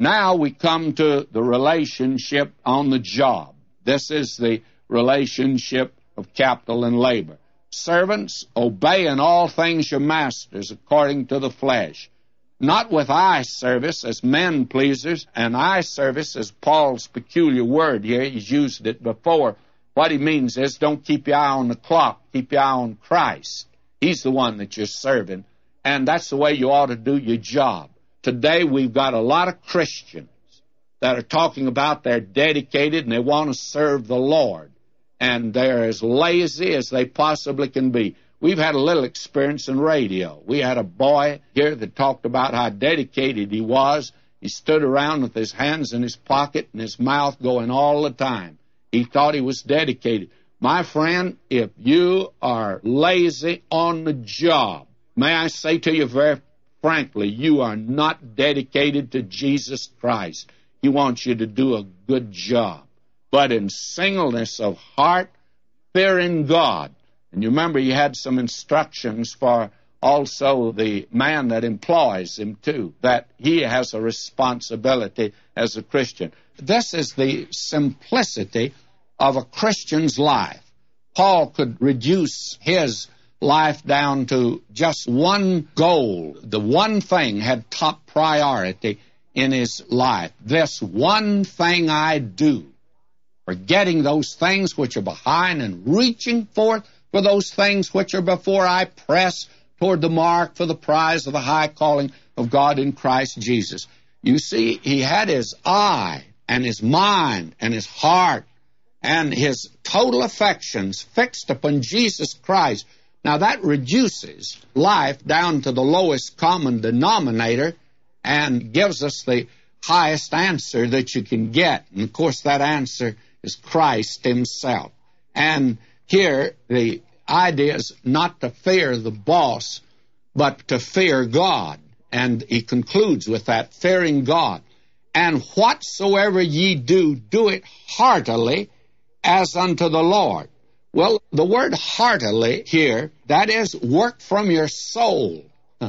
Now we come to the relationship on the job. This is the relationship of capital and labor. Servants, obey in all things your masters according to the flesh, not with eye service as men pleasers. And eye service is Paul's peculiar word here. He's used it before. What he means is don't keep your eye on the clock, keep your eye on Christ. He's the one that you're serving, and that's the way you ought to do your job. Today we've got a lot of Christians that are talking about they're dedicated and they want to serve the Lord, and they're as lazy as they possibly can be. We've had a little experience in radio. We had a boy here that talked about how dedicated he was. He stood around with his hands in his pocket and his mouth going all the time. He thought he was dedicated. My friend, if you are lazy on the job, may I say to you very frankly, you are not dedicated to Jesus Christ. He wants you to do a good job. But in singleness of heart, fearing God. And you remember you had some instructions for also the man that employs him too, that he has a responsibility as a Christian. This is the simplicity of a Christian's life. Paul could reduce his life down to just one goal. The one thing had top priority in his life. This one thing I do, forgetting those things which are behind and reaching forth for those things which are before, I press toward the mark for the prize of the high calling of God in Christ Jesus. You see, he had his eye and his mind and his heart and his total affections fixed upon Jesus Christ. Now that reduces life down to the lowest common denominator and gives us the highest answer that you can get. And of course that answer is Christ himself. And here the idea is not to fear the boss, but to fear God. And he concludes with that, fearing God. And whatsoever ye do, do it heartily as unto the Lord. Well, the word heartily here, that is work from your soul.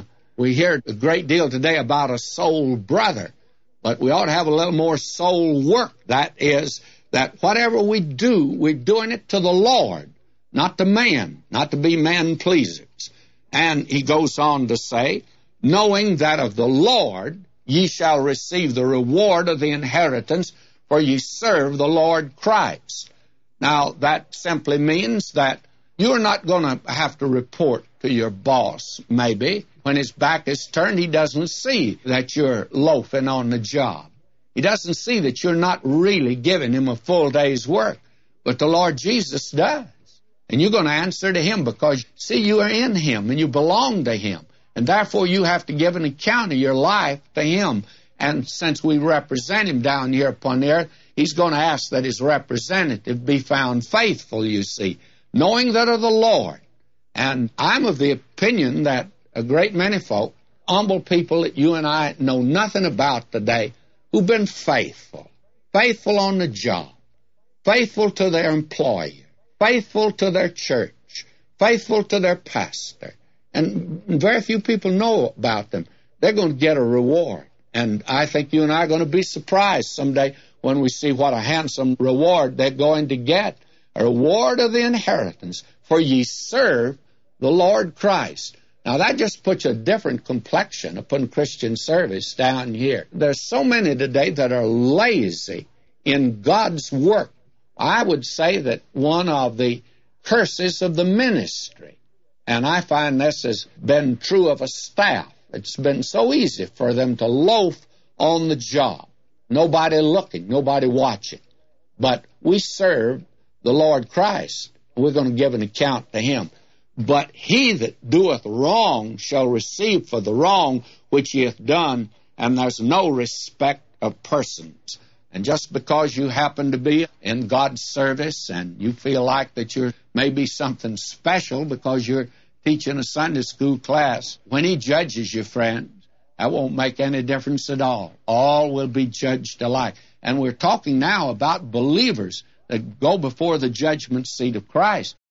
We hear a great deal today about a soul brother, but we ought to have a little more soul work. That is, that whatever we do, we're doing it to the Lord, not to man, not to be man pleasers. And he goes on to say, knowing that of the Lord ye shall receive the reward of the inheritance, for ye serve the Lord Christ. Now, that simply means that you're not going to have to report to your boss, maybe. When his back is turned, he doesn't see that you're loafing on the job. He doesn't see that you're not really giving him a full day's work. But the Lord Jesus does. And you're going to answer to him because, see, you are in him and you belong to him. And therefore, you have to give an account of your life to him. And since we represent him down here upon the earth, he's going to ask that his representative be found faithful, you see, knowing that of the Lord. And I'm of the opinion that a great many folk, humble people that you and I know nothing about today, who've been faithful, faithful on the job, faithful to their employer, faithful to their church, faithful to their pastor. And very few people know about them. They're going to get a reward. And I think you and I are going to be surprised someday when we see what a handsome reward they're going to get. A reward of the inheritance, for ye serve the Lord Christ. Now that just puts a different complexion upon Christian service down here. There's so many today that are lazy in God's work. I would say that one of the curses of the ministry, and I find this has been true of a staff, it's been so easy for them to loaf on the job. Nobody looking, nobody watching. But we serve the Lord Christ. We're going to give an account to him. But he that doeth wrong shall receive for the wrong which he hath done, and there's no respect of persons. And just because you happen to be in God's service and you feel like that you're maybe something special because you're teaching a Sunday school class, when he judges you, friends, that won't make any difference at all. All will be judged alike. And we're talking now about believers that go before the judgment seat of Christ.